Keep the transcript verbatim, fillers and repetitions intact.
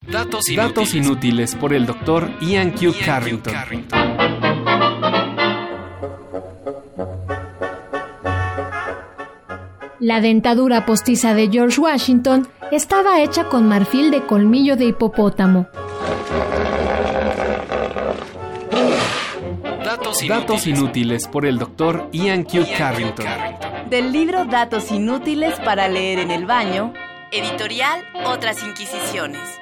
Datos inútiles, Datos inútiles por el doctor Ian Q. Ian Carrington. Q. Carrington. La dentadura postiza de George Washington estaba hecha con marfil de colmillo de hipopótamo. Datos inútiles, Datos inútiles por el doctor Ian Q. Ian Q. Carrington. Carrington. Del libro Datos inútiles para leer en el baño, editorial Otras Inquisiciones.